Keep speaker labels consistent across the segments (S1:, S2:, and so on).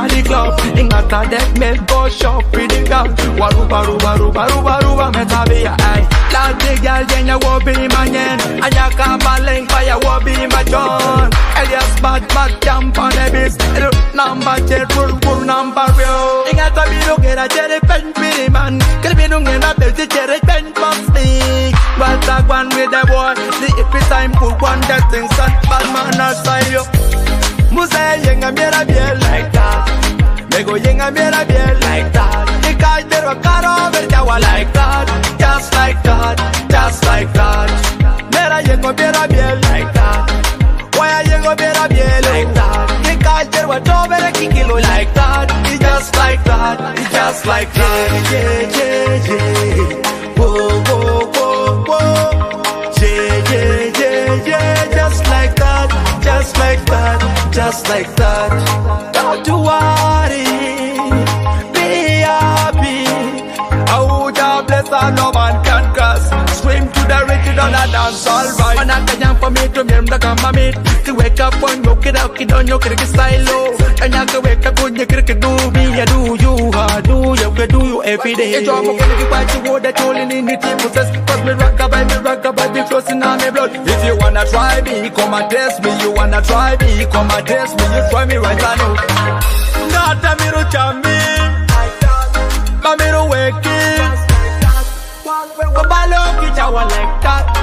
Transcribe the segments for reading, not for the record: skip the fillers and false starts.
S1: the club. In a deck, me go shop with the girl. Waruba, ruba, ruba, ruba, ruba, me tabi ay. Lad the girl, then you will be my yen. And you can't balance, but you will be my John. Elias bad, jump on the beast. Number jet, full number real. In a tabi, look at a cherry pen, pretty man. Can be doing a bit cherry pen, box me. But that one with the boy, the every time put one that thing, son, bad man outside you. Muse yenga miera bien like that. Mego yenga miera bien like that. Because there were caro verjawa like that. Just like that, just like that. Mera yengo miera bien like that. Why yengo miera bien like that. Because there were over kikilo like that. It's just like that, it's just like that. Yeah, yeah, yeah. Whoa, whoa, whoa, whoa. Yeah, yeah, yeah, yeah. Just like that, just like that. Just like that. Don't you worry, be happy. Oh, God bless all no man can cross. Swim to the rhythm on a dance, alright. And I can't for me to remember come my mate. To wake up when you get up, you don't know cricket style low. And I can wake up when you cricket do me, you do you, do you every day. It's all for you watch you would that all in the team process. Cause me rock be flossing on my blood. If you wanna try me, come and test me. You wanna try me, come and test me. You try me right now. Not a me to jam me, but me to wake it. But I love you, I want like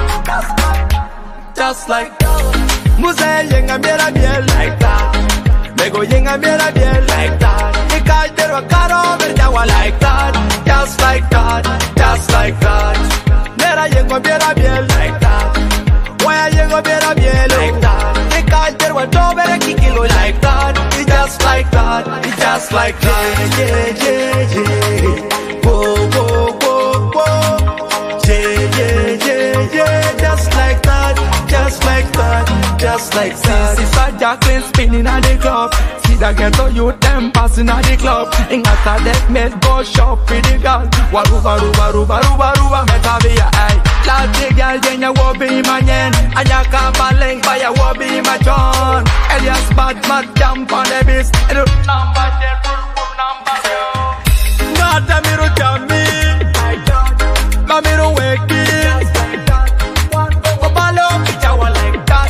S1: that. Just like that. Muse yenga miera bien like that. Mego yenga miera bien like that. Because there were caro verjawa like that. Just like that, just like that. Mera yengo miera bien like that. Why yengo miera bien like that. Because there were over kikilo like that. It's just like that, it's just like that. Yeah, yeah, yeah. Whoa, whoa, whoa, whoa. Yeah, yeah, yeah, yeah. Just like that, just like that, just like that. Sister Jacqueline spinning at the club. See the ghetto youth them passing at the club. In a deck, mate go shop with the girl. Waruba, ruba, ruba, ruba, ruba, me tabi ay. Lad the girl, then you will be my yen. And you can't balance, but you will be my John. Elias bad, jump on the beast. Number jet, full number real. Not a me to jam me, but me to wake it. But I love it, I want like that.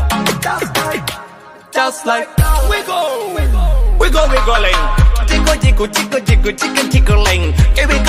S1: Just like wiggle, wiggling. Tickle, tickle, tickle, tickle, tickle, tickling. Every